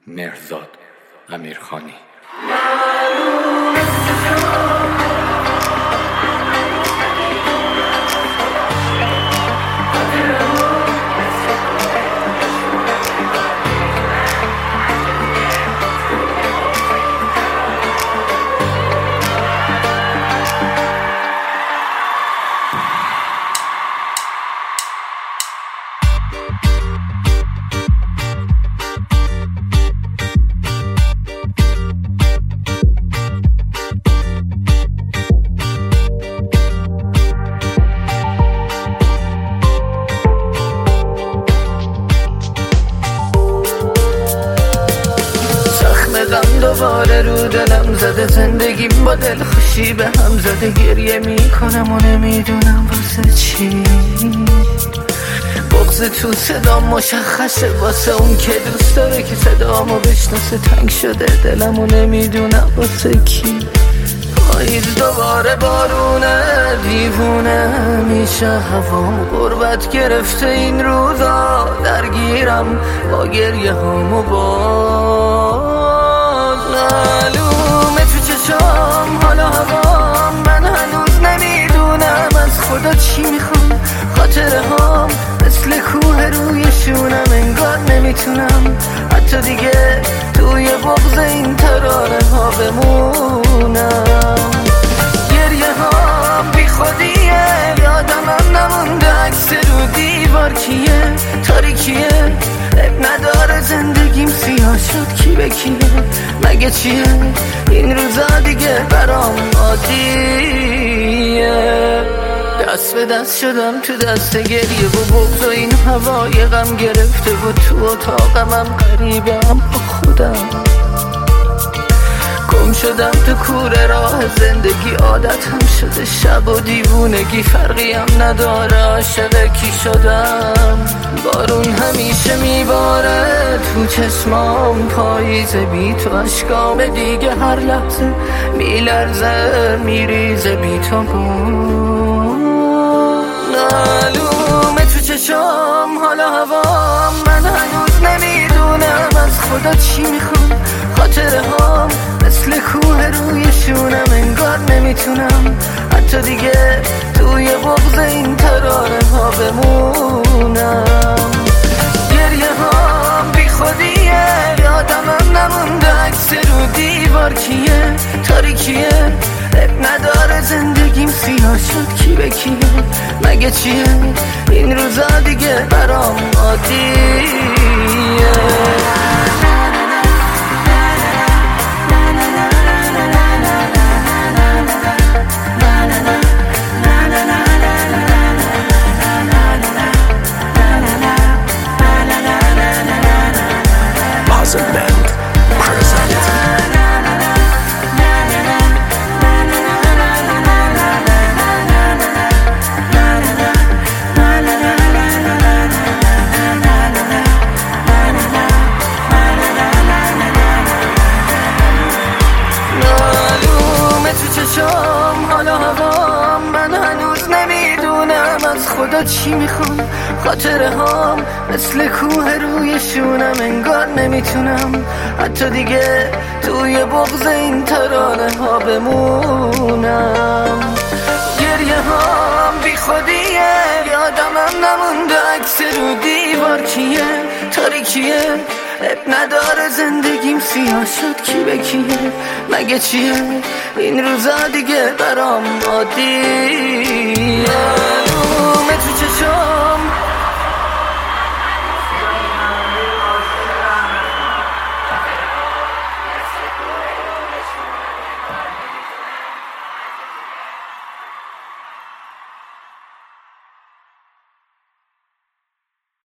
مرزاد امیرخانی. دوباره رو دلم زده، زندگیم با دل خوشی به هم زده، گریه میکنم و نمیدونم واسه چی. بغض تو صدا مشخصه واسه اون که دوست داره که صدامو بشناسه، تنگ شده دلم و نمیدونم واسه کی. پاییز دوباره بارونه، دیوونه میشه هوا، غربت گرفته این روزا، درگیرم با گریه هامو معلومه تو چشام حالا هوام، من هنوز نمیدونم از خدا چی میخوام. خاطره هام مثل کوه رویشونم، انگار نمیتونم حتی دیگه توی بغض این ترانه ها بمونم. گریه هام بی خودیه، یادم نمونده عکس رو دیوار کیه، تاریکیه اب نداره زندگیم سیاه شد کی به کیه، مگه چیه این روزا دیگه برام عادیه. دست به دست شدم تو دست گریه و بغض و این هوای غم گرفته و تو اتاقم غریبم با خودم، گم شدم تو کوره راه زندگی، عادتم شده شب و دیوونگی، فرقی هم نداره عاشق کی شدم. بارون همیشه میباره تو چشمام، پاییز بی تو اشکام دیگه هر لحظه میلرزه میریزه بی تو. معلومه تو چشام حالا هوام، من هنوز نمیدونم از خدا چی میخوام. خاطره هام مثل کوه رویشونم، انگار نمیتونم حتی دیگه توی بغض این ترانه ها بمونم. گریه هام بی خودیه، یادم نمونده عکس رو دیوار کیه، تاریکیه اب نداره زندگیم سیاه شد کی به کیه، مگه چیه این روزا دیگه برام عادیه. حالا هوام، من هنوز نمیدونم از خدا چی میخوام. خاطره هام مثل کوه رویشونم، انگار نمیتونم حتی دیگه توی بغض این ترانه ها بمونم. گریه هام بی خودیه، یادم نمونده عکس رو دیوار کیه، تاریکیه اب نداره زندگیم سیاه شد کی به کیه، مگه چیه این روزا دیگه برام عادیه. معلومه تو چشام